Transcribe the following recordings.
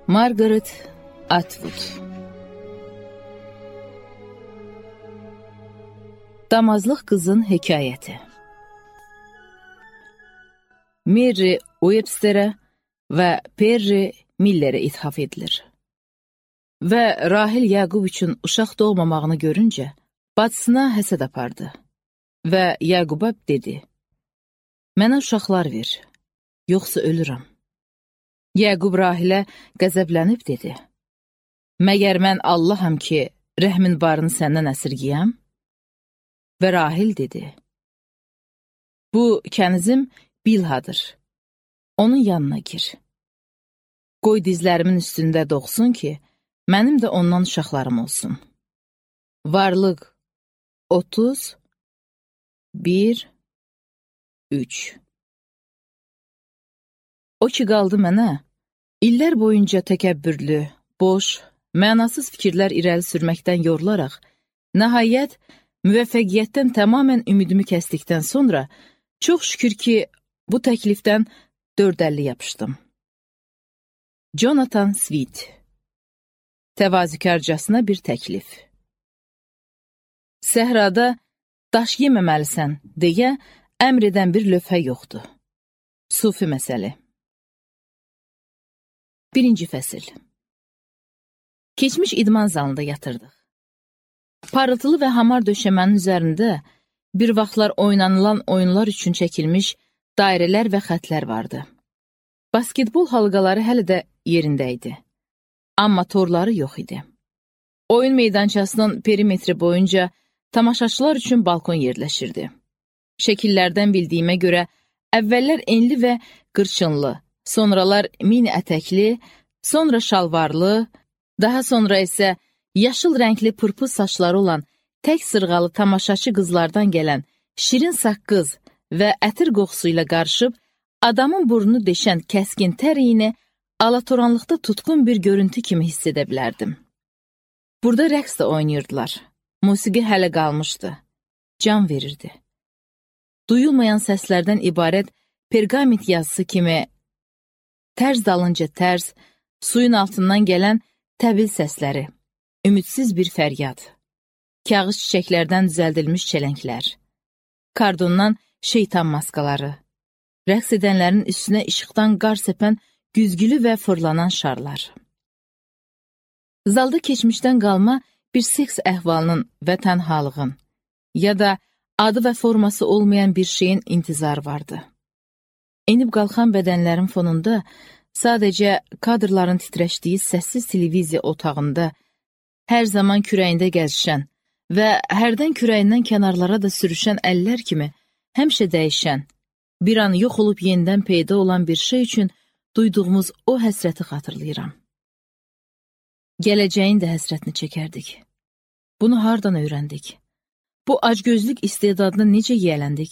Margaret Atwood. Damazlıq qızın hekayəti. Mary Websterə və Perry Millerə ithaf edilir. Və Rahil Yaqub üçün uşaq doğmamağını görüncə, bacısına həsəd apardı və Yaquba dedi, "Mənə uşaqlar ver, yoxsa ölürəm." Yaqub Rahilə qəzəblənib dedi, "Məgər mən Allaham ki, rəhmin barını səndən əsirgiyəm?" Və Rahil dedi, "Bu kənizim Bilhadır, onun yanına gir. Qoy dizlərimin üstündə doğsun ki, mənim də ondan uşaqlarım olsun." Varlıq 30:1-3. O ki qaldı mənə, illər boyunca təkəbbürlü, boş, mənasız fikirlər irəli sürməkdən yorularaq, nəhayət, müvəffəqiyyətdən tamamən ümidimi kəsdikdən sonra, çox şükür ki, bu təklifdən 450 yapışdım. Jonathan Swift. Təvazükarcasına bir təklif. Səhrada daş yeməməlisən deyə əmr edən bir lövhə yoxdur. Sufi məsəli. 1-ci fəsil. Keçmiş idman zalında yatırdıq. Parıltılı və hamar döşəmənin üzərində bir vaxtlar oynanılan oyunlar üçün çəkilmiş dairələr və xətlər vardı. Basketbol halqaları hələ də yerində idi. Amma torları yox idi. Oyun meydançasının perimetri boyunca tamaşaçılar üçün balkon yerləşirdi. Şəkillərdən bildiyimə görə əvvəllər enli və qırçınlı, sonralar mini ətəkli, sonra şalvarlı, daha sonra isə yaşıl rəngli pırpız saçları olan tək sırğalı tamaşaçı qızlardan gələn şirin saqqız və ətir qoxusu ilə qarışıb adamın burnunu deşən kəskin tər iyini alatoranlıqda tutqun bir görüntü kimi hiss edə bilərdim. Burada rəqs də oynayırdılar. Musiqi hələ qalmışdı. Can verirdi. Duyulmayan səslərdən ibarət perqament yazısı kimi tərz dalınca tərz, suyun altından gələn təbil səsləri, ümidsiz bir fəryad, kağız çiçəklərdən düzəldilmiş çələnglər, kardondan şeytan maskaları, rəqs edənlərin üstünə işıqdan qar səpən güzgülü və fırlanan şarlar. Zalda keçmişdən qalma bir seks əhvalının və tənhalığın, ya da adı və forması olmayan bir şeyin intizarı vardı. Enib qalxan bədənlərin fonunda sadəcə kadrların titrəşdiyi səssiz televiziya otağında hər zaman kürəyində gəzişən və hərdən kürəyindən kənarlara da sürüşən əllər kimi həmişə dəyişən, bir an yox olub yenidən peyda olan bir şey üçün duyduğumuz o həsrəti xatırlayıram. Gələcəyin də həsrətini çəkərdik. Bunu hardan öyrəndik? Bu acgözlük istedadını necə yiyələndik?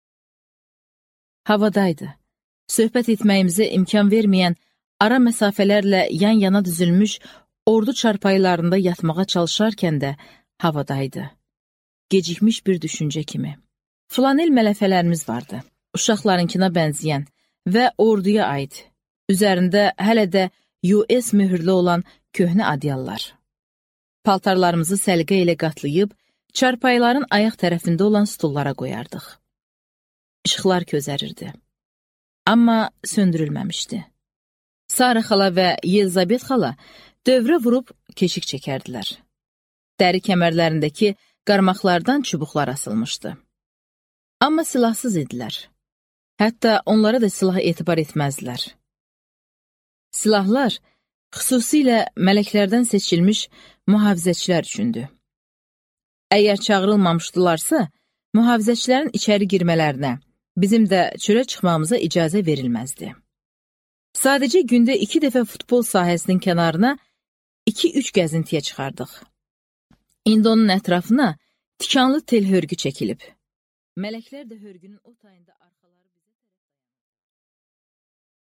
Havadaydı. Söhbət etməyimizə imkan verməyən ara məsafələrlə yan-yana düzülmüş ordu çarpayılarında yatmağa çalışarkən də havadaydı. Gecikmiş bir düşüncə kimi. Flanel mələfələrimiz vardı. Uşaqlarınkına bənzəyən və orduya aid. Üzərində hələ də US mühürlü olan köhnə adyallar. Paltarlarımızı səliqə ilə qatlayıb, çarpayıların ayaq tərəfində olan stullara qoyardıq. İşıqlar közərirdi. Amma söndürülməmişdi. Sara xala və Yelizabet xala dövrə vurub keşik çəkərdilər. Dəri kəmərlərindəki qarmaqlardan çubuqlar asılmışdı. Amma silahsız idilər. Hətta onlara da silah etibar etməzdilər. Silahlar xüsusilə mələklərdən seçilmiş mühafizəçilər üçündür. Əgər çağırılmamışdılarsa, mühafizəçilərin içəri girmələrinə, bizim də çölə çıxmamıza icazə verilməzdi. Sadəcə gündə 2 dəfə futbol sahəsinin kənarına 2-3 gəzintiyə çıxardıq. İndi onun ətrafına tikanlı tel hörgü çəkilib. Mələklər də hörgünün o tayında arxalarında